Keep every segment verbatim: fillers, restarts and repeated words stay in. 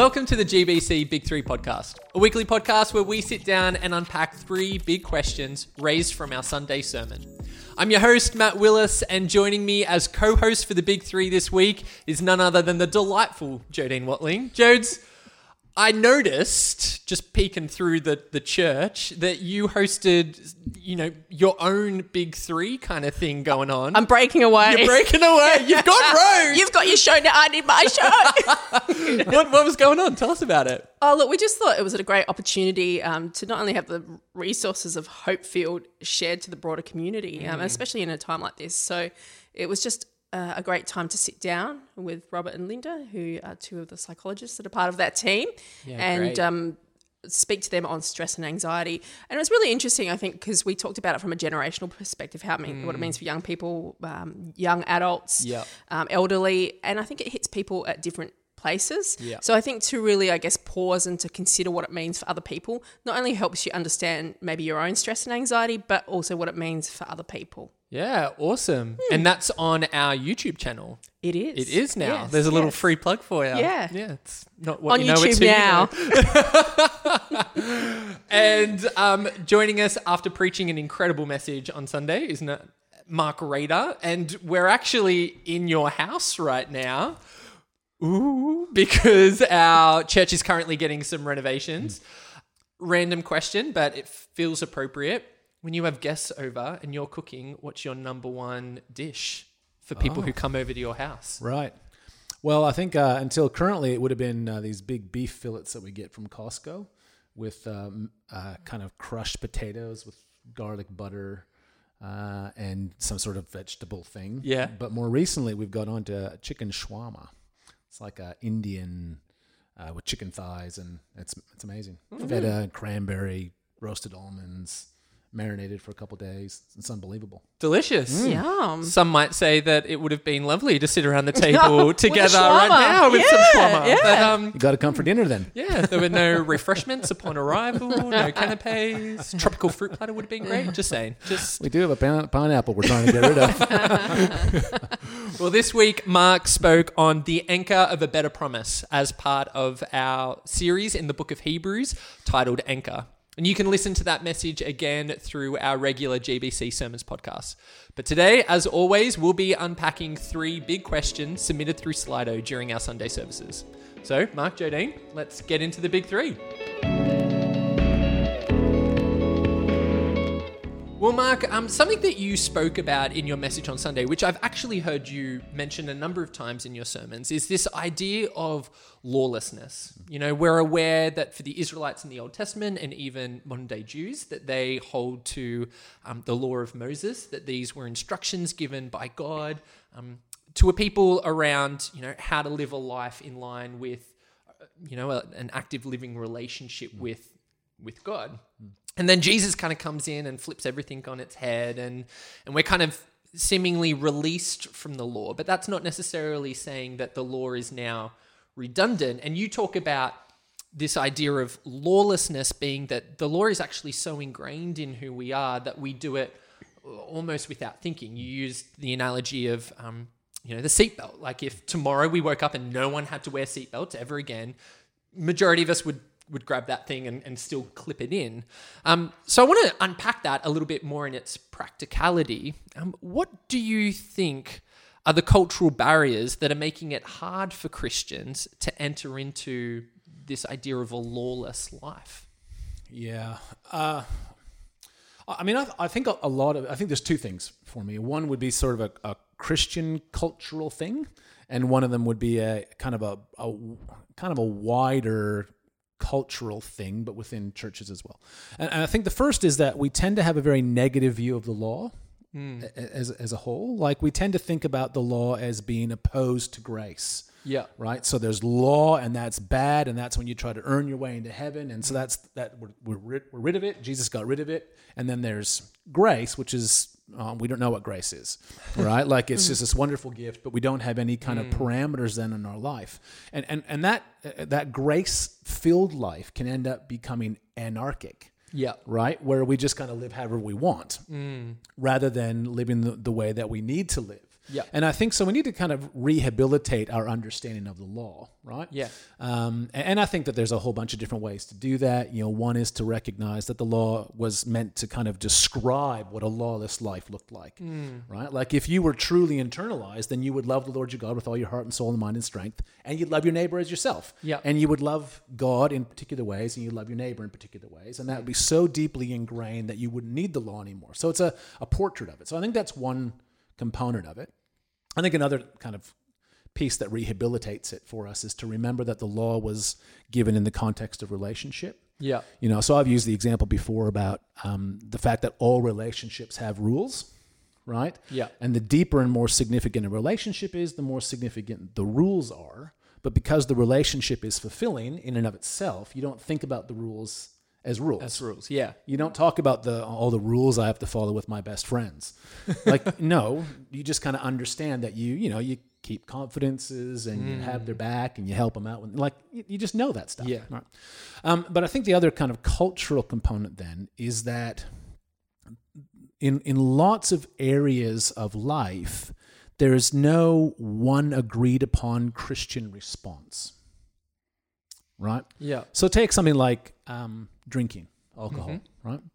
Welcome to the G B C Big Three podcast, a weekly podcast where we sit down and unpack three big questions raised from our Sunday sermon. I'm your host, Matt Willis, and joining me as co-host for the Big Three this week is none other than the delightful Jodine Watling. Jodes, I noticed, just peeking through the, the church, that you hosted, you know, your own Big Three kind of thing going on. I'm breaking away. You're breaking away. You've got rogue. You've got your show now. I need my show. what, what was going on? Tell us about it. Oh, look, we just thought it was a great opportunity um, to not only have the resources of Hopefield shared to the broader community, um, Mm. especially in a time like this. So it was just uh, a great time to sit down with Robert and Linda, who are two of the psychologists that are part of that team, Yeah, and great. um, speak to them on stress and anxiety. And it was really interesting, I think, because we talked about it from a generational perspective, how it mean, what it means for young people, um, young adults, Yep. um, elderly, and I think it hits people at different places. Yeah. So I think to really, I guess, pause and to consider what it means for other people not only helps you understand maybe your own stress and anxiety, but also what it means for other people. Yeah, awesome. And that's on our YouTube channel. It is. It is now. Yes, There's a little yes. free plug for you. Yeah. Yeah, it's not what On you know YouTube it's who you now. know. And um, joining us after preaching an incredible message on Sunday is not Mark Rader. And we're actually in your house right now. Ooh, because our church is currently getting some renovations. Random question, but it feels appropriate. When you have guests over and you're cooking, what's your number one dish for people Oh. who come over to your house? Right. Well, I think uh, until currently it would have been uh, these big beef fillets that we get from Costco with um, uh, kind of crushed potatoes with garlic butter uh, and some sort of vegetable thing. Yeah. But more recently, we've got onto chicken shawarma. It's like a Indian uh, with chicken thighs, and it's it's amazing. Mm-hmm. Feta, cranberry, roasted almonds, marinated for a couple days. It's unbelievable. Delicious. Yum. Some might say that it would have been lovely to sit around the table together right shawarma. now with Yeah, some shawarma. yeah. But, um, You got to come for dinner then. yeah, there were no refreshments upon arrival, no canapes. Tropical fruit platter would have been great. Just saying. Just We do have a pine- pineapple we're trying to get rid of. Well, this week, Mark spoke on the anchor of a better promise as part of our series in the book of Hebrews titled Anchor. And you can listen to that message again through our regular G B C Sermons podcast. But today, as always, we'll be unpacking three big questions submitted through Slido during our Sunday services. So, Mark, Jodine, let's get into the big three. Well, Mark, um, something that you spoke about in your message on Sunday, which I've actually heard you mention a number of times in your sermons, is this idea of lawlessness. You know, we're aware that for the Israelites in the Old Testament and even modern day Jews, that they hold to um, the law of Moses, that these were instructions given by God um, to a people around, you know, how to live a life in line with, uh, you know, a, an active living relationship with with God. And then Jesus kind of comes in and flips everything on its head, and and we're kind of seemingly released from the law. But that's not necessarily saying that the law is now redundant. And you talk about this idea of lawlessness being that the law is actually so ingrained in who we are that we do it almost without thinking. You used the analogy of, um, you know, the seatbelt. Like if tomorrow we woke up and no one had to wear seatbelts ever again, majority of us would would grab that thing and, and still clip it in. Um, so I want to unpack that a little bit more in its practicality. Um, what do you think are the cultural barriers that are making it hard for Christians to enter into this idea of a lawless life? Yeah. Uh, I mean, I, I think a, a lot of, I think there's two things for me. One would be sort of a, a Christian cultural thing, and one of them would be a kind of a, a kind of a wider cultural thing, but within churches as well. And, and I think the first is that we tend to have a very negative view of the law mm. as as a whole. Like we tend to think about the law as being opposed to grace. Yeah. Right. So there's law, and that's bad, and that's when you try to earn your way into heaven, and so that's that we're we're rid, we're rid of it. Jesus got rid of it, and then there's grace, which is um, we don't know what grace is, right? Like it's just this wonderful gift, but we don't have any kind of parameters then in our life, and and and that uh, that grace filled life can end up becoming anarchic. Yeah. Right, where we just kind of live however we want, Mm. rather than living the, the way that we need to live. Yeah. And I think so we need to kind of rehabilitate our understanding of the law, right? Yeah. Um, and, and I think that there's a whole bunch of different ways to do that. You know, one is to recognize that the law was meant to kind of describe what a lawless life looked like, mm. right? Like if you were truly internalized, then you would love the Lord your God with all your heart and soul and mind and strength, and you'd love your neighbor as yourself. Yeah. And you would love God in particular ways, and you'd love your neighbor in particular ways, and that would be so deeply ingrained that you wouldn't need the law anymore. So it's a, a portrait of it. So I think that's one component of it. I think another kind of piece that rehabilitates it for us is to remember that the law was given in the context of relationship. Yeah. You know, so I've used the example before about um, the fact that all relationships have rules, right? Yeah. And the deeper and more significant a relationship is, the more significant the rules are. But because the relationship is fulfilling in and of itself, you don't think about the rules as rules. As rules, yeah. You don't talk about the all the rules I have to follow with my best friends. Like, no, you just kind of understand that you, you know, you keep confidences and mm. you have their back and you help them out. When, like, you, you just know that stuff. Yeah. Right? Um, but I think the other kind of cultural component then is that in in lots of areas of life, there is no one agreed upon Christian response. Right? Yeah. So take something like um, drinking alcohol, mm-hmm. right?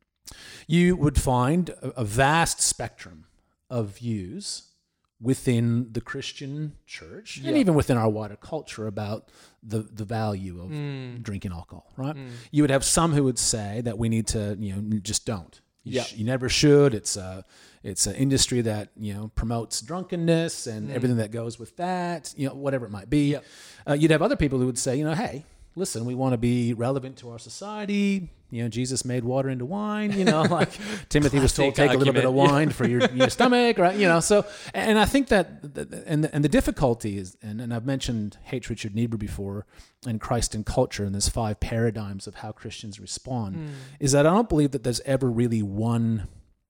You would find a, a vast spectrum of views within the Christian church yeah. and even within our wider culture about the, the value of mm. drinking alcohol, right? Mm. You would have some who would say that we need to, you know, just don't. You, yeah. sh- you never should. It's a, it's an industry that, you know, promotes drunkenness and mm. everything that goes with that, you know, whatever it might be. Yeah. Uh, you'd have other people who would say, you know, hey, listen, we want to be relevant to our society. You know, Jesus made water into wine, you know, like Timothy was told, take argument, a little bit of wine yeah. for your, your stomach, right? You know, so, and I think that, the, and, the, and the difficulty is, and, and I've mentioned H. Richard Niebuhr before, and Christ and culture, and there's five paradigms of how Christians respond, mm. is that I don't believe that there's ever really one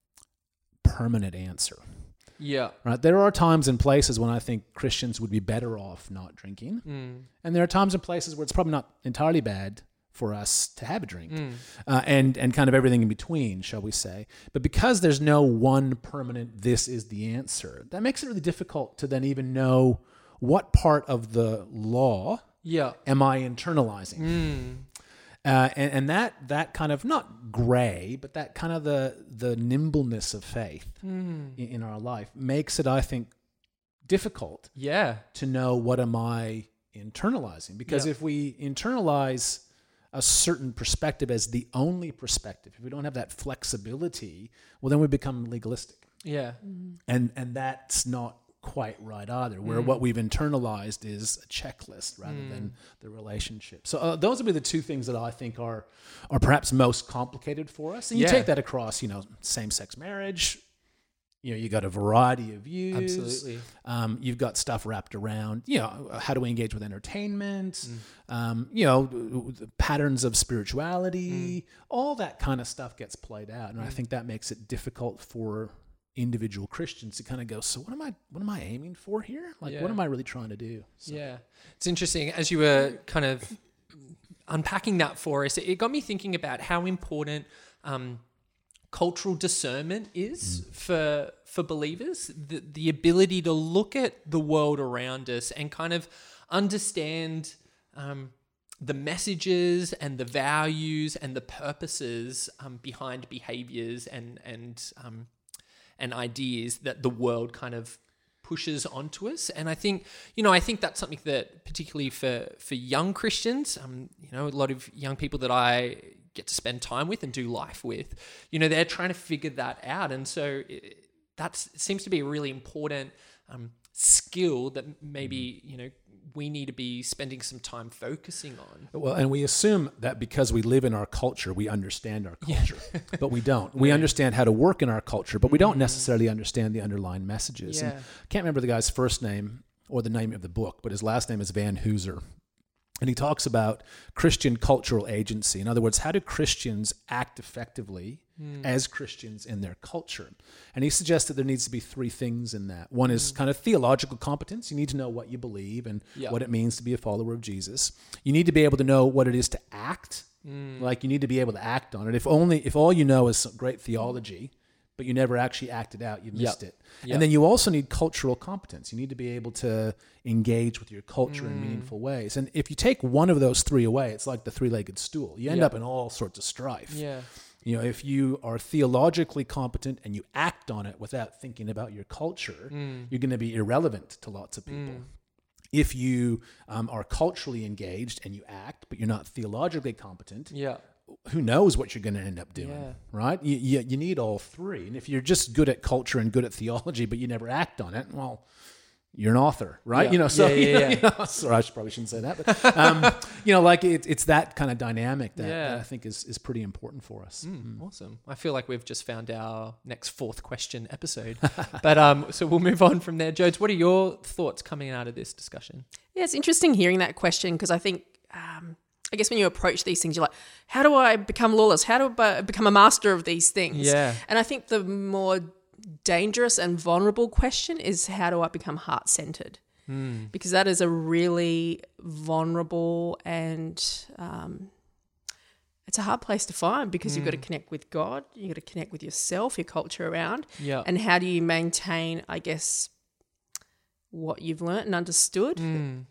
permanent answer. Yeah. Right. There are times and places when I think Christians would be better off not drinking. Mm. And there are times and places where it's probably not entirely bad for us to have a drink mm. uh, and, and kind of everything in between, shall we say. But because there's no one permanent, this is the answer, that makes it really difficult to then even know what part of the law yeah. am I internalizing. Mm. Uh, and, and that that kind of, not gray, but that kind of the the nimbleness of faith mm. in, in our life makes it, I think, difficult yeah. to know what am I internalizing. Because yeah. if we internalize a certain perspective as the only perspective, if we don't have that flexibility, well, then we become legalistic. Yeah. Mm. And and that's not quite right either, where mm. what we've internalized is a checklist rather mm. than the relationship. So uh, those would be the two things that I think are are perhaps most complicated for us. And you yeah. take that across, you know, same-sex marriage. You know, you got a variety of views. Absolutely. Um, you've got stuff wrapped around, you know, how do we engage with entertainment? Mm. Um, you know, the patterns of spirituality. Mm. All that kind of stuff gets played out, and mm. I think that makes it difficult for individual Christians to kind of go, so what am I what am I aiming for here? Like, yeah. what am I really trying to do? So. Yeah. It's interesting, as you were kind of unpacking that for us, it got me thinking about how important um, cultural discernment is mm. for for believers, the, the ability to look at the world around us and kind of understand um, the messages and the values and the purposes um, behind behaviors and and um, and ideas that the world kind of pushes onto us. And I think, you know, I think that's something that particularly for, for young Christians, um, you know, a lot of young people that I get to spend time with and do life with, you know, they're trying to figure that out. And so that seems to be a really important um, skill that maybe, you know, we need to be spending some time focusing on. Well, and we assume that because we live in our culture, we understand our culture, yeah. but we don't. We yeah. understand how to work in our culture, but we don't necessarily understand the underlying messages. Yeah. And I can't remember the guy's first name or the name of the book, but his last name is Van Hooser. And he talks about Christian cultural agency. In other words, how do Christians act effectively mm. as Christians in their culture? And he suggests that there needs to be three things in that. One is mm. kind of theological competence. You need to know what you believe and yeah. what it means to be a follower of Jesus. You need to be able to know what it is to act. Mm. Like, you need to be able to act on it. If only, if all you know is some great theology, but but you never actually acted out. You missed Yep. it. Yep. And then you also need cultural competence. You need to be able to engage with your culture in meaningful ways. And if you take one of those three away, it's like the three-legged stool. You end Yep. up in all sorts of strife. Yeah. You know, if you are theologically competent and you act on it without thinking about your culture, Mm. you're going to be irrelevant to lots of people. If you um, are culturally engaged and you act, but you're not theologically competent, Yeah. who knows what you're going to end up doing, Yeah. right? You, you, you need all three. And if you're just good at culture and good at theology, but you never act on it, well, you're an author, right? Yeah. You know, so Yeah, yeah, yeah. You know, sorry, I should- probably shouldn't say that, but um, you know, like it, it's that kind of dynamic that, Yeah. that I think is is pretty important for us. Mm, awesome. I feel like we've just found our next fourth question episode. but um, so we'll move on from there. Jodes, what are your thoughts coming out of this discussion? Yeah, it's interesting hearing that question because I think, um, I guess when you approach these things, you're like, how do I become lawless? How do I become a master of these things? Yeah. And I think the more dangerous and vulnerable question is, how do I become heart-centered? Mm. Because that is a really vulnerable and um, it's a hard place to find because you've got to connect with God, you've got to connect with yourself, your culture around. Yeah. And how do you maintain, I guess, what you've learnt and understood? Mm.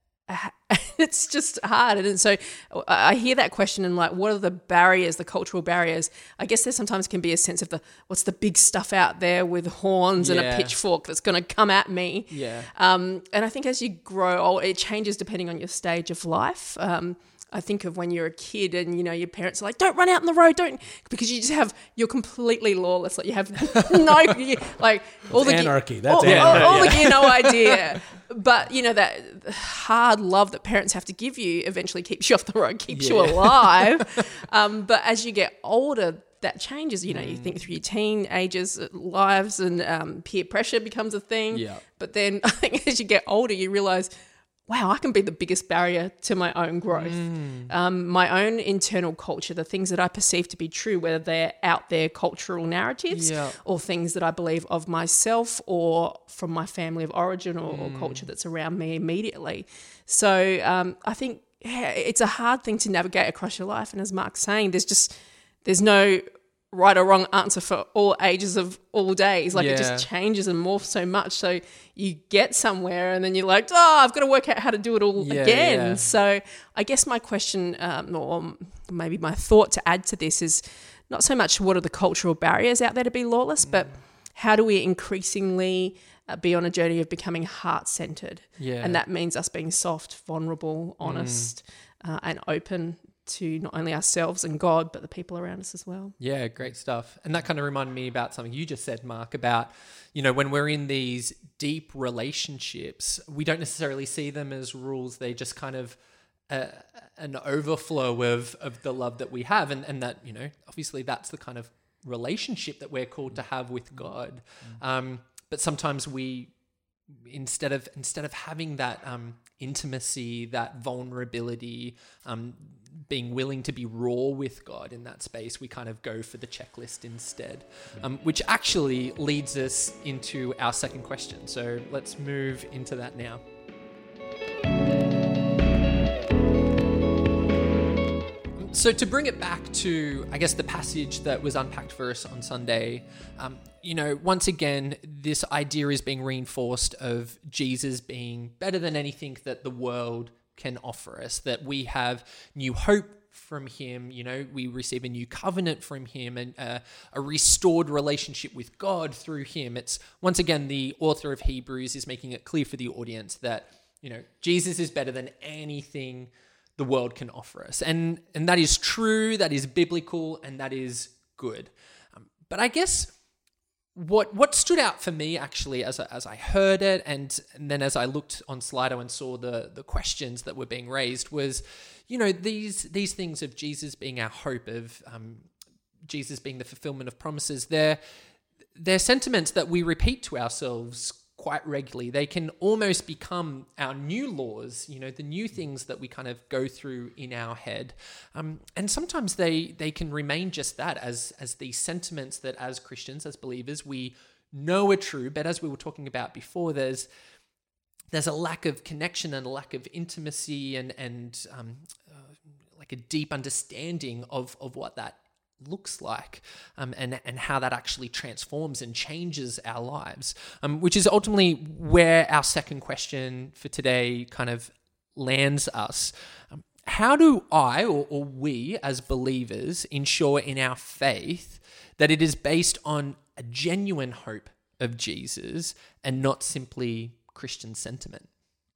It's just hard. And so I hear that question and like, what are the barriers, the cultural barriers? I guess there sometimes can be a sense of the, what's the big stuff out there with horns and Yeah. a pitchfork that's going to come at me? Yeah. Um, and I think as you grow old, it changes depending on your stage of life. Um, I think of when you're a kid and, you know, your parents are like, don't run out in the road, don't, because you just have, you're completely lawless. Like you have no, you, like all the anarchy. That's all, anarchy. all, all the gear, no idea. But, you know, that hard love that parents have to give you eventually keeps you off the road, keeps you Yeah. alive. um, but as you get older, that changes. You know, you think through your teenagers' lives and um, peer pressure becomes a thing. Yeah. But then I think as you get older, you realize, wow, I can be the biggest barrier to my own growth. Mm. Um, my own internal culture, the things that I perceive to be true, whether they're out there cultural narratives Yeah. or things that I believe of myself or from my family of origin or, Mm. or culture that's around me immediately. So um, I think yeah, it's a hard thing to navigate across your life. And as Mark's saying, there's just, there's no right or wrong answer for all ages of all days. Like it Yeah. just changes and morphs so much. So you get somewhere and then you're like, oh, I've got to work out how to do it all Yeah, again. yeah. So I guess my question, um, or maybe my thought to add to this is not so much what are the cultural barriers out there to be lawless, but how do we increasingly uh, be on a journey of becoming heart-centered? Yeah. And that means us being soft, vulnerable, honest, uh, and open to not only ourselves and God, but the people around us as well. Yeah, great stuff. And that kind of reminded me about something you just said, Mark, about, you know, when we're in these deep relationships, we don't necessarily see them as rules. They just kind of uh, an overflow of, of the love that we have. And, and that, you know, obviously that's the kind of relationship that we're called to have with God. Um, but sometimes we, instead of instead of having that um, intimacy, that vulnerability, um, being willing to be raw with God in that space, we kind of go for the checklist instead, um, which actually leads us into our second question. So let's move into that now. So to bring it back to, I guess, the passage that was unpacked for us on Sunday, um, you know, once again, this idea is being reinforced of Jesus being better than anything that the world can offer us, that we have new hope from him, you know, we receive a new covenant from him and uh, a restored relationship with God through him. It's, once again, the author of Hebrews is making it clear for the audience that, you know, Jesus is better than anything the world can offer us. And and that is true, that is biblical, and that is good. Um, but I guess what what stood out for me actually as I, as I heard it and, and then as I looked on Slido and saw the the questions that were being raised was, you know, these these things of Jesus being our hope, of um, Jesus being the fulfillment of promises, they're, they're sentiments that we repeat to ourselves quite regularly. They can almost become our new laws, you know, the new things that we kind of go through in our head. Um, and sometimes they they can remain just that, as as these sentiments that as Christians, as believers, we know are true. But as we were talking about before, there's there's a lack of connection and a lack of intimacy and and um, uh, like a deep understanding of of what that looks like, um, and and how that actually transforms and changes our lives, um, which is ultimately where our second question for today kind of lands us. Um, how do I or, or we as believers ensure in our faith that it is based on a genuine hope of Jesus and not simply Christian sentiment?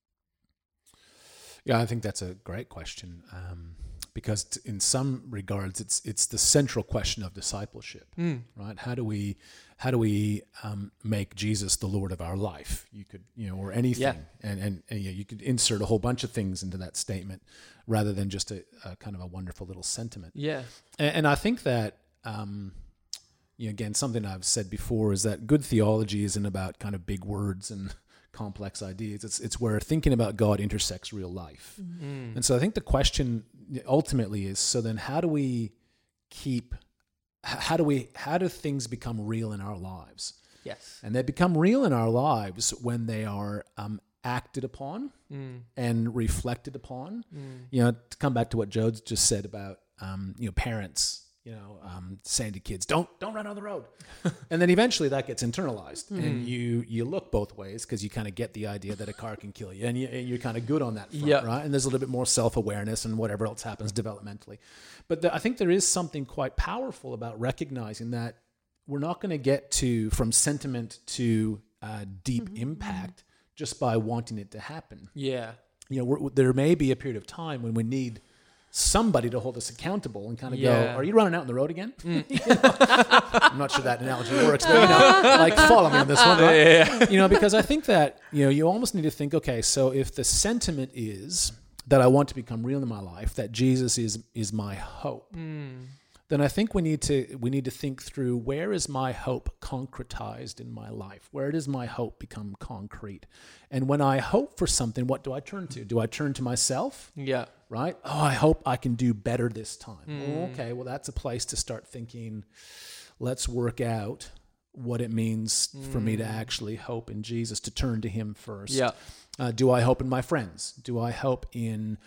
Yeah, I think that's a great question, um, because t- in some regards, it's it's the central question of discipleship, Mm. right? How do we how do we um, make Jesus the Lord of our life? You could, you know, or anything, Yeah. and and, and you, know, you could insert a whole bunch of things into that statement, rather than just a, a kind of a wonderful little sentiment. Yeah. And, and I think that, um, you know, again, something I've said before is that good theology isn't about kind of big words and complex ideas. It's it's where thinking about God intersects real life. Mm. And so I think the question ultimately is, so then how do we keep, how do we, how do things become real in our lives? Yes. And they become real in our lives when they are um, acted upon Mm. and reflected upon. Mm. You know, to come back to what Joe just said about, um, you know, parents, you know, um, saying to kids, don't don't run on the road. And then eventually that gets internalized. Mm. And you you look both ways because you kind of get the idea that a car can kill you. And, you, and you're kind of good on that front, Yep. right? And there's a little bit more self-awareness and whatever else happens developmentally. But the, I think there is something quite powerful about recognizing that we're not going to get to from sentiment to uh, deep Mm-hmm. impact just by wanting it to happen. Yeah. You know, we're, there may be a period of time when we need somebody to hold us accountable and kind of Yeah. go, are you running out on the road again? You know? I'm not sure that analogy works, but you know, like follow me on this one, right? Yeah. You know, because I think that, you know, you almost need to think, okay, so if the sentiment is that I want to become real in my life, that Jesus is is my hope, Mm. then I think we need to we need to think through, where is my hope concretized in my life? Where does my hope become concrete? And when I hope for something, what do I turn to? Do I turn to myself? Yeah. Right? Oh, I hope I can do better this time. Mm. Oh, okay, well, that's a place to start thinking, let's work out what it means for me to actually hope in Jesus, to turn to him first. Yeah. Uh, do I hope in my friends? Do I hope in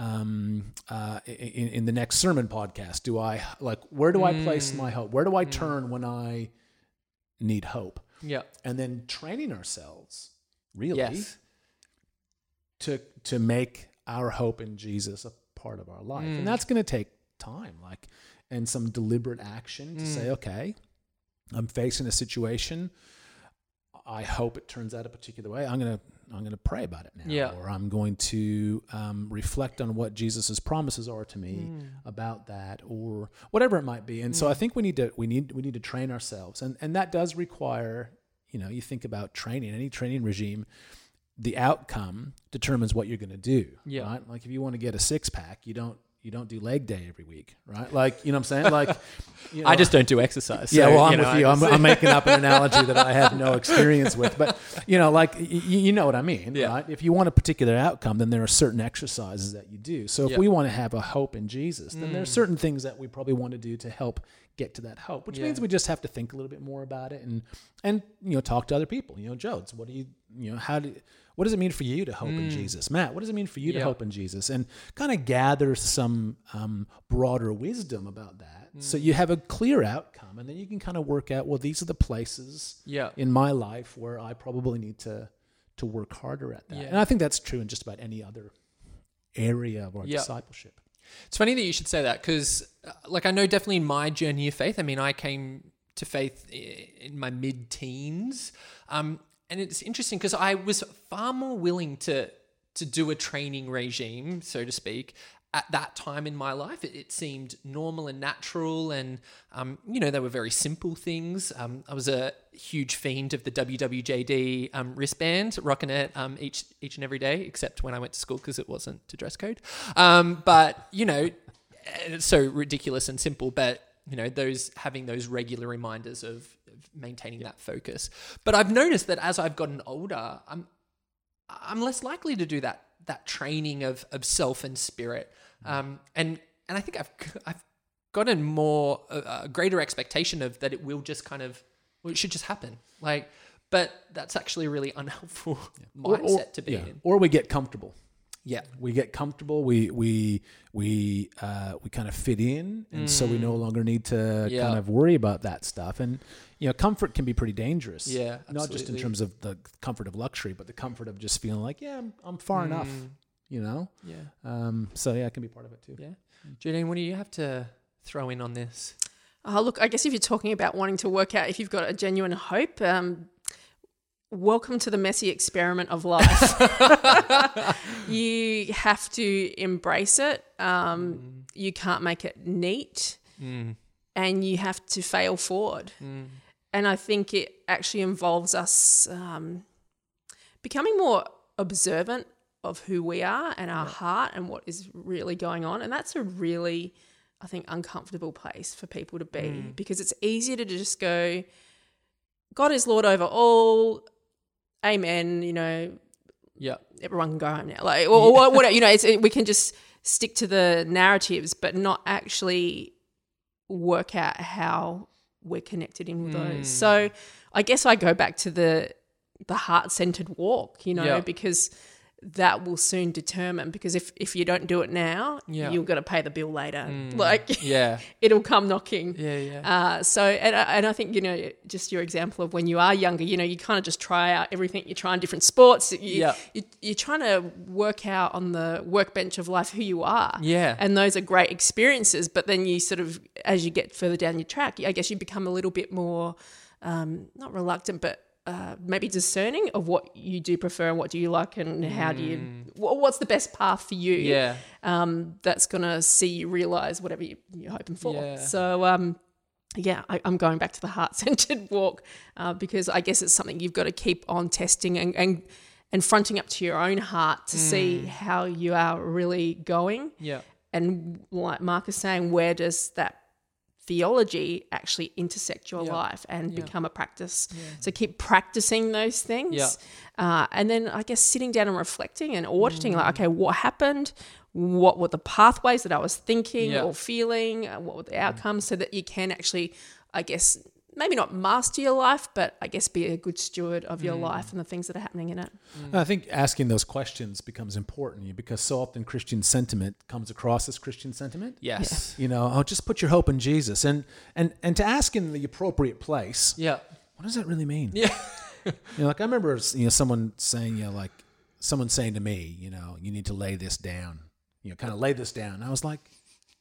um, uh, in, in the next sermon podcast? Do I, like, where do I place my hope? Where do I turn when I need hope? Yeah. And then training ourselves, really, Yes. to to make our hope in Jesus a part of our life. Mm. And that's going to take time, like, and some deliberate action to Mm. say, okay, I'm facing a situation. I hope it turns out a particular way. I'm going to I'm going to pray about it now, Yeah. or I'm going to um, reflect on what Jesus's promises are to me Mm. about that, or whatever it might be. And so I think we need to we need we need to train ourselves, and and that does require, you know, you think about training, any training regime, the outcome determines what you're going to do. Yeah. Right. Like if you want to get a six pack, you don't you don't do leg day every week, right? Like, you know what I'm saying? Like, you know, I just don't do exercise. yeah, so, well, I'm know, with you. I I'm, just- I'm making up an analogy that I have no experience with, but you know, like y- you know what I mean, Yeah. right? If you want a particular outcome, then there are certain exercises that you do. So if Yeah. we want to have a hope in Jesus, then there are Mm. certain things that we probably want to do to help get to that hope, which Yeah. means we just have to think a little bit more about it, and and you know, talk to other people. You know, Jodes, what do you you know how do what does it mean for you to hope in Mm. Jesus? Matt, what does it mean for you to Yeah. hope in Jesus? And kind of gather some um, broader wisdom about that, so Mm. you have a clear outcome, and then you can kind of work out, well, these are the places Yeah. in my life where I probably need to to work harder at that. Yeah. And I think that's true in just about any other area of our Yeah. discipleship. It's funny that you should say that because, uh, like, I know definitely in my journey of faith, I mean, I came to faith i- in my mid-teens, um, and it's interesting because I was far more willing to to do a training regime, so to speak, at that time in my life. It, it seemed normal and natural, and um, you know, they were very simple things. Um, I was a huge fiend of the W W J D um, wristband, rocking it um, each each and every day, except when I went to school because it wasn't to dress code. Um, but you know, it's so ridiculous and simple. But you know, those having those regular reminders of, of maintaining that focus. But I've noticed that as I've gotten older, I'm I'm less likely to do that that training of of self and spirit. Um, and and I think I've I've gotten more a, a greater expectation of that it will just kind of well, it should just happen. Like, but that's actually a really unhelpful Or- mindset or- to be yeah. in. Or we get comfortable. Yeah. We get comfortable. We we we uh, we kind of fit in, and mm. so we no longer need to yeah. kind of worry about that stuff. And you know, comfort can be pretty dangerous. Yeah, absolutely. Not just in terms of the comfort of luxury, but the comfort of just feeling like, yeah, I'm, I'm far mm. enough. You know. Yeah. Um. So yeah, it can be part of it too. Yeah. Janine, what do you have to throw in on this? Oh, look, I guess if you're talking about wanting to work out if you've got a genuine hope, um, welcome to the messy experiment of life. You have to embrace it. Um, mm. You can't make it neat, mm. and you have to fail forward. Mm. And I think it actually involves us um, becoming more observant of who we are and our yeah. heart and what is really going on. And that's a really, I think, uncomfortable place for people to be mm. because it's easier to just go, God is Lord over all, amen, you know, yeah, everyone can go home now. Like, or, or whatever, you know, it's, it, we can just stick to the narratives but not actually work out how we're connected in with mm. those. So I guess I go back to the the heart-centered walk, you know, yeah. because that will soon determine, because if, if you don't do it now, yeah. you're going to pay the bill later. Mm. Like, yeah. it'll come knocking. Yeah, yeah. Uh, so, and, and I think, you know, just your example of when you are younger, you know, you kind of just try out everything. You're trying different sports. You, yeah. you, you're trying to work out on the workbench of life who you are. Yeah. And those are great experiences. But then you sort of, as you get further down your track, I guess you become a little bit more, um, not reluctant, but Uh, maybe discerning of what you do prefer and what do you like and how do you wh- what's the best path for you yeah um that's gonna see you realize whatever you, you're hoping for. Yeah. So um yeah I, I'm going back to the heart-centered walk uh, because I guess it's something you've got to keep on testing and and, and fronting up to your own heart to mm. see how you are really going. Yeah. And like Mark is saying, where does that theology actually intersect your yeah. life and yeah. become a practice. Yeah. So keep practicing those things. Yeah. Uh, and then I guess sitting down and reflecting and auditing, mm. like, okay, what happened? What were the pathways that I was thinking yeah. or feeling? What were the outcomes, so that you can actually, I guess, maybe not master your life, but I guess be a good steward of your mm. life and the things that are happening in it. Mm. I think asking those questions becomes important because so often Christian sentiment comes across as Christian sentiment. Yes. Yeah. You know, oh, just put your hope in Jesus. And and and to ask in the appropriate place, yeah. what does that really mean? Yeah. You know, like I remember, you know, someone saying, you know, like someone saying to me, you know, you need to lay this down, you know, kind of lay this down. And I was like,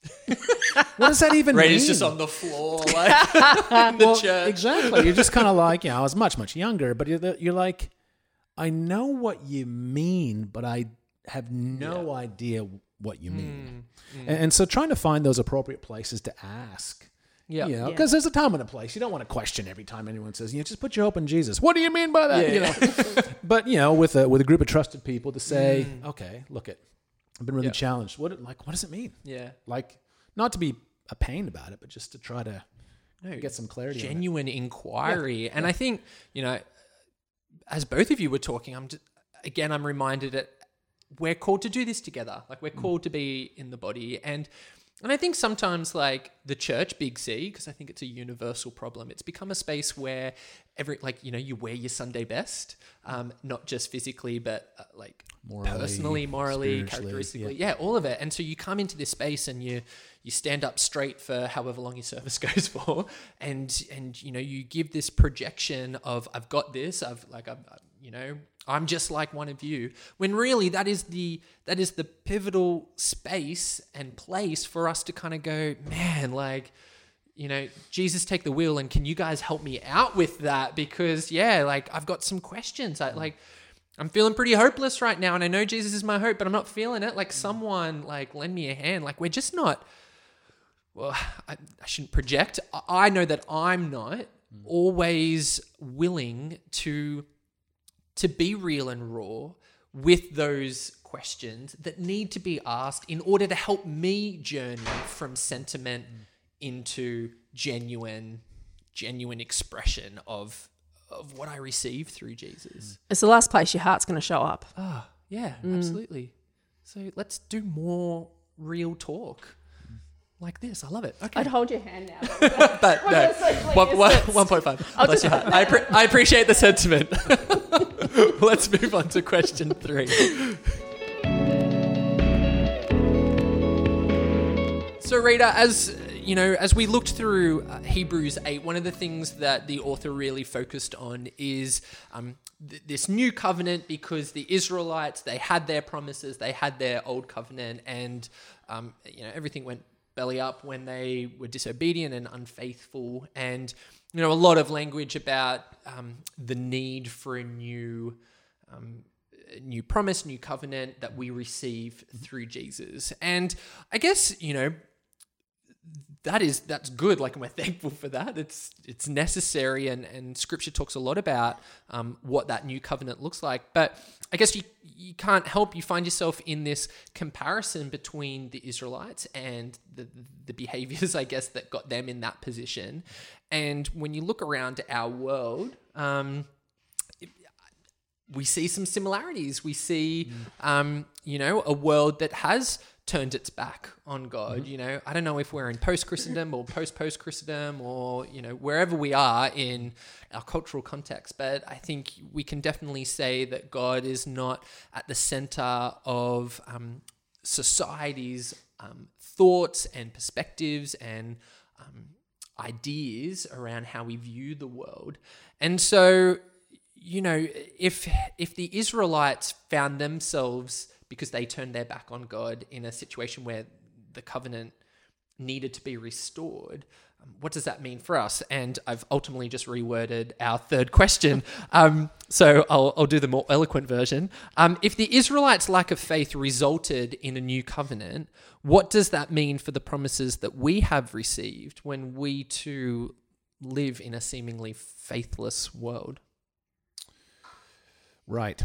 what does that even Ray's mean? Ray's just on the floor, like in the well, church. Exactly. You're just kind of like, you know, I was much, much younger, but you're, you're like, I know what you mean, but I have no yeah. idea what you mean. Mm, mm. And, and so trying to find those appropriate places to ask. Yeah. You know, yeah. because there's a time and a place. You don't want to question every time anyone says, you know, just put your hope in Jesus. What do you mean by that? Yeah. You know, but you know, with a with a group of trusted people to say, mm. okay, look it, I've been really yeah. challenged. What like what does it mean? Yeah. Like not to be a pain about it, but just to try to no, get some clarity. Genuine on it. inquiry. Yeah. And yeah. I think, you know, as both of you were talking, I'm just, again, I'm reminded that we're called to do this together. Like we're called mm. to be in the body. And And I think sometimes like the church, Big C, because I think it's a universal problem, it's become a space where every, like, you know, you wear your Sunday best, um, not just physically, but uh, like morally, personally, morally, characteristically. Yeah. yeah, all of it. And so you come into this space and you you stand up straight for however long your service goes for. And, and you know, you give this projection of, I've got this, I've like, I've, you know, I'm just like one of you, when really that is the that is the pivotal space and place for us to kind of go, man, like, you know, Jesus, take the wheel, and can you guys help me out with that? Because yeah, like I've got some questions. I like I'm feeling pretty hopeless right now, and I know Jesus is my hope, but I'm not feeling it. Like someone like lend me a hand. Like we're just not. Well, I, I shouldn't project. I, I know that I'm not always willing to. to be real and raw with those questions that need to be asked in order to help me journey from sentiment mm. into genuine, genuine expression of of what I receive through Jesus. It's the last place your heart's going to show up. Ah, oh, yeah, mm. absolutely. So let's do more real talk. Like this, I love it. Okay, I'd hold your hand now, but, but no, one, one, one point five. Bless your heart. I, pre- I appreciate the sentiment. Let's move on to question three. So, Rita, as you know, as we looked through uh, Hebrews eight, one of the things that the author really focused on is um, th- this new covenant, because the Israelites, they had their promises, they had their old covenant, and um, you know, everything went belly up when they were disobedient and unfaithful. And you know, a lot of language about um, the need for a new. Um, new promise, new covenant that we receive through Jesus. And I guess, you know, that is, that's good. Like, we're thankful for that. It's, it's necessary. And, and scripture talks a lot about um, what that new covenant looks like. But I guess you, you can't help, you find yourself in this comparison between the Israelites and the, the behaviors, I guess, that got them in that position. And when you look around our world, um, we see some similarities. We see, mm. um, you know, a world that has turned its back on God. Mm-hmm. You know, I don't know if we're in post-Christendom or post-post-Christendom or, you know, wherever we are in our cultural context. But I think we can definitely say that God is not at the center of um, society's um, thoughts and perspectives and um, ideas around how we view the world. And so, you know, if if the Israelites found themselves, because they turned their back on God, in a situation where the covenant needed to be restored, um, what does that mean for us? And I've ultimately just reworded our third question. Um, so I'll, I'll do the more eloquent version. Um, if the Israelites' lack of faith resulted in a new covenant, what does that mean for the promises that we have received when we too live in a seemingly faithless world? Right.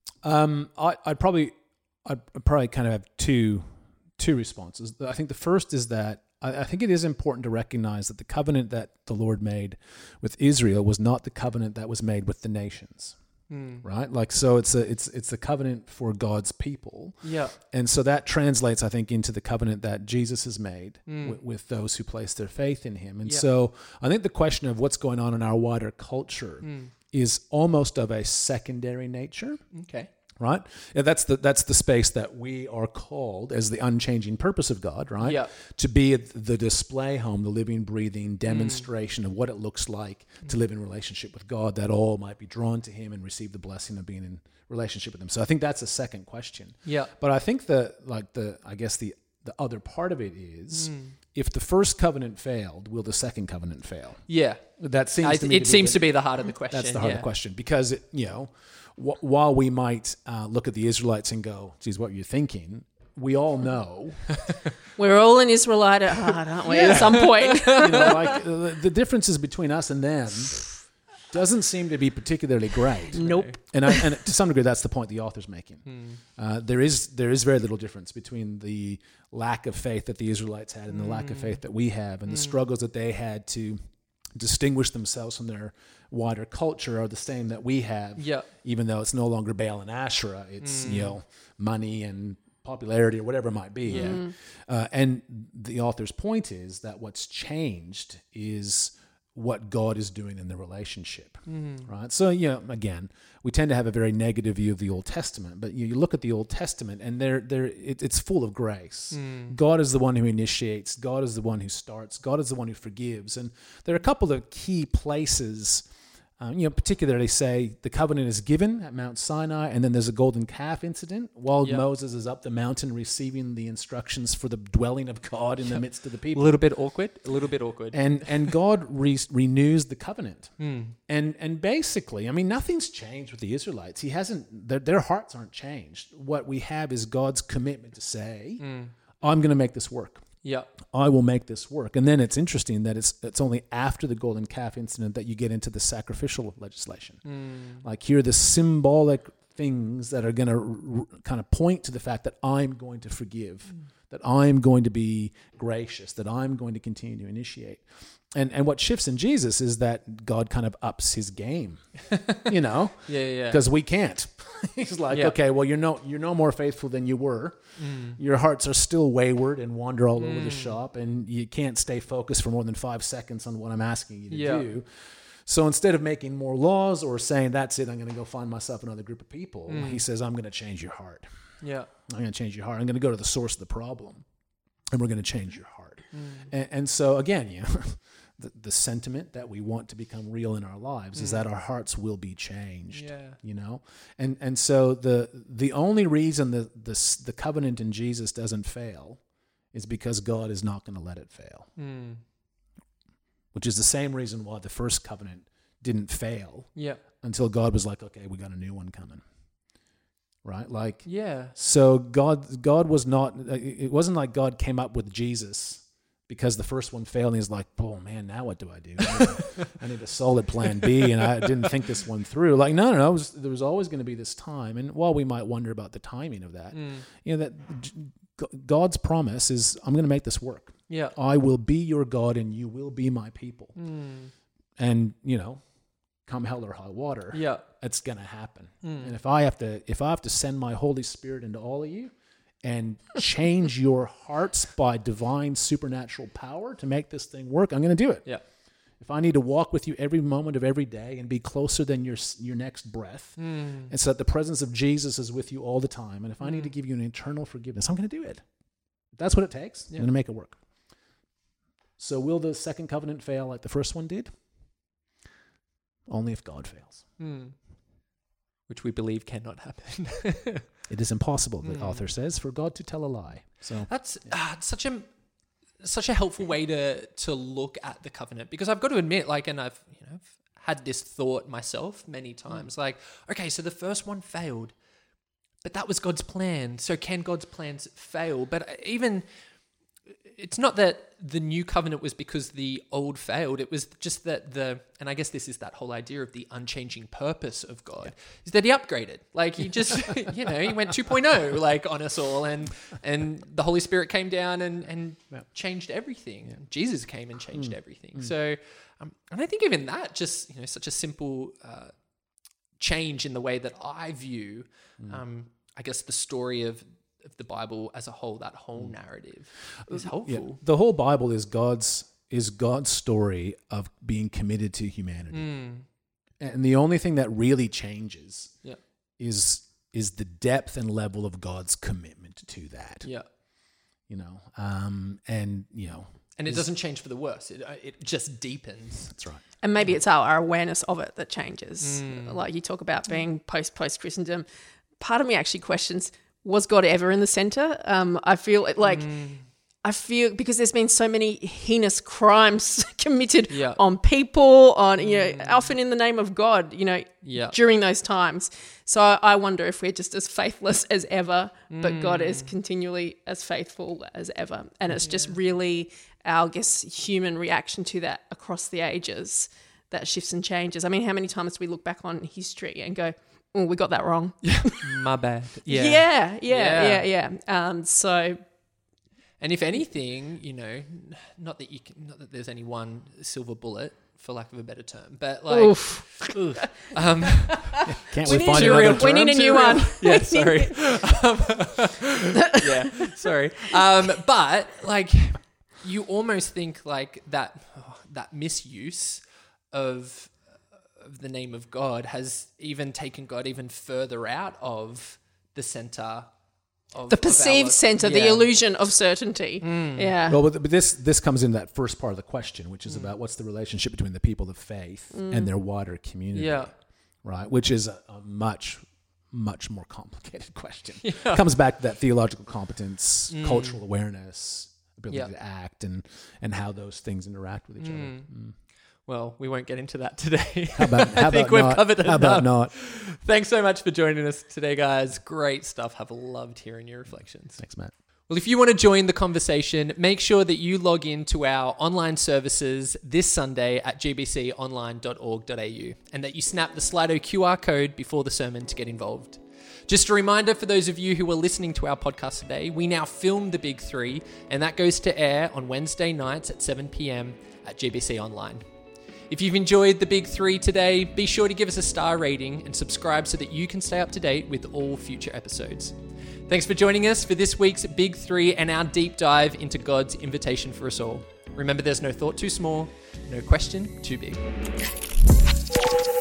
Um, I, I'd probably, I'd probably kind of have two, two responses. I think the first is that I, I think it is important to recognize that the covenant that the Lord made with Israel was not the covenant that was made with the nations. Mm. Right? Like, so it's a, it's, it's the covenant for God's people. Yeah. And so that translates, I think, into the covenant that Jesus has made mm. w- with those who place their faith in him. And yeah. so I think the question of what's going on in our wider culture mm. is almost of a secondary nature. Okay. Right? And that's the that's the space that we are called, as the unchanging purpose of God, right? Yeah. To be the display home, the living, breathing demonstration mm. of what it looks like mm. to live in relationship with God, that all might be drawn to him and receive the blessing of being in relationship with him. So I think that's a second question. Yeah. But I think the like the I guess the the other part of it is mm. if the first covenant failed, will the second covenant fail? Yeah. That seems I, to me it to seems the, to be the heart of the question. That's the heart yeah. of the question, because it, you know, wh- while we might uh, look at the Israelites and go, "Geez, what were you thinking?" We all know we're all an Israelite at heart, aren't we? Yeah. At some point, you know, like the, the differences between us and them doesn't seem to be particularly great. Nope. And I, and to some degree, that's the point the author's making. Hmm. Uh, there is there is very little difference between the lack of faith that the Israelites had and the mm. lack of faith that we have, and mm. the struggles that they had to distinguish themselves from their wider culture are the same that we have. Yeah. Even though it's no longer Baal and Asherah, it's mm. you know, money and popularity or whatever it might be. Yeah. Uh, and the author's point is that what's changed is what God is doing in the relationship, mm. right? So, you know, again, we tend to have a very negative view of the Old Testament, but you, you look at the Old Testament and they're, they're, it, it's full of grace. Mm. God is the one who initiates. God is the one who starts. God is the one who forgives. And there are a couple of key places, um, you know, particularly say the covenant is given at Mount Sinai, and then there's a golden calf incident while yep. Moses is up the mountain receiving the instructions for the dwelling of God in yep. the midst of the people. A little bit awkward, a little bit awkward. And and God re- renews the covenant. Mm. And and basically, I mean, nothing's changed with the Israelites. He hasn't, their, their hearts aren't changed. What we have is God's commitment to say, mm. I'm going to make this work. Yeah, I will make this work. And then it's interesting that it's it's only after the golden calf incident that you get into the sacrificial legislation. Mm. Like, here are the symbolic things that are going to r- kind of point to the fact that I'm going to forgive, mm. that I'm going to be gracious, that I'm going to continue to initiate. And and what shifts in Jesus is that God kind of ups his game, you know? yeah, yeah. Because we can't. He's like, yeah. okay, well, you're no you're no more faithful than you were. Mm. Your hearts are still wayward and wander all mm. over the shop, and you can't stay focused for more than five seconds on what I'm asking you to yeah. do. So instead of making more laws or saying, that's it, I'm going to go find myself another group of people, mm. he says, I'm going to change your heart. Yeah. I'm going to change your heart. I'm going to go to the source of the problem, and we're going to change your heart. Mm. And, and so again, you know, the, the sentiment that we want to become real in our lives mm. is that our hearts will be changed. Yeah. You know, and and so the the only reason the the the covenant in Jesus doesn't fail is because God is not going to let it fail. Mm. Which is the same reason why the first covenant didn't fail. Yeah. Until God was like, okay, we got a new one coming. Right? Like, yeah. So God, God was not, it wasn't like God came up with Jesus because the first one failed and he's like, oh man, now what do I do? I need a, I need a solid plan B and I didn't think this one through. Like, no, no, no, it was, there was always going to be this time. And while we might wonder about the timing of that, mm. you know, that God's promise is, I'm going to make this work. Yeah. I will be your God and you will be my people. Mm. And, you know, come hell or high water, yeah, it's gonna happen. Mm. And if I have to, if I have to send my Holy Spirit into all of you and change your hearts by divine supernatural power to make this thing work, I'm gonna do it. Yeah. If I need to walk with you every moment of every day and be closer than your your next breath, mm. and so that the presence of Jesus is with you all the time, and if I mm. need to give you an eternal forgiveness, I'm gonna do it. If that's what it takes. Yeah. I'm gonna make it work. So will the second covenant fail like the first one did? Only if God fails. Mm. Which we believe cannot happen. It is impossible, the mm. author says, for God to tell a lie. So that's yeah. uh, such a such a helpful way to to look at the covenant, because I've got to admit, like, and I've you know I've had this thought myself many times, mm. like, okay, so the first one failed, but that was God's plan. So can God's plans fail? But even it's not that the new covenant was because the old failed. It was just that the, and I guess this is that whole idea of the unchanging purpose of God, yeah. is that he upgraded. Like he just, you know, he went two point oh like on us all, and and the Holy Spirit came down and, and yeah. changed everything. Yeah. Jesus came and changed mm. everything. Mm. So, um, and I think even that just, you know, such a simple uh, change in the way that I view, mm. um, I guess, the story of of the Bible as a whole, that whole narrative is helpful. Yeah. The whole Bible is God's is God's story of being committed to humanity. Mm. And the only thing that really changes yeah. is is the depth and level of God's commitment to that. Yeah. You know, um, and you know, and it doesn't change for the worse. It it just deepens. That's right. And maybe it's our, our awareness of it that changes. Mm. Like you talk about being post post Christendom. Part of me actually questions, was God ever in the center? Um, I feel like, mm. I feel because there's been so many heinous crimes committed yeah. on people, on, you know, mm. often in the name of God, you know, yeah. during those times. So I wonder if we're just as faithless as ever, mm. but God is continually as faithful as ever. And it's yeah. just really our, I guess, human reaction to that across the ages that shifts and changes. I mean, how many times do we look back on history and go, oh, we got that wrong. My bad. Yeah. Yeah, yeah, yeah, yeah. Um, so, and if anything, you know, not that you can, not that there's any one silver bullet, for lack of a better term, but like, oof. Oof. Um, can't we, we find another real, term? We need a new one. Yeah, sorry. um, yeah, sorry. Um, but like, you almost think like that oh, that misuse of. of the name of God has even taken God even further out of the center of the perceived of our, center, yeah. the illusion of certainty. Mm. Yeah. Well, but, but this this comes in that first part of the question, which is mm. about what's the relationship between the people of faith mm. and their wider community. Yeah. Right. Which is a, a much much more complicated question. Yeah. It comes back to that theological competence, mm. cultural awareness, ability yeah. to act, and and how those things interact with each mm. other. Mm. Well, we won't get into that today. How about, how I think about we've not? covered it How enough. about not? Thanks so much for joining us today, guys. Great stuff. Have loved hearing your reflections. Thanks, Matt. Well, if you want to join the conversation, make sure that you log in to our online services this Sunday at g b c online dot org dot a u and that you snap the Slido Q R code before the sermon to get involved. Just a reminder for those of you who are listening to our podcast today, we now film the Big Three, and that goes to air on Wednesday nights at seven p.m. at G B C Online. If you've enjoyed the Big Three today, be sure to give us a star rating and subscribe so that you can stay up to date with all future episodes. Thanks for joining us for this week's Big Three and our deep dive into God's invitation for us all. Remember, there's no thought too small, no question too big.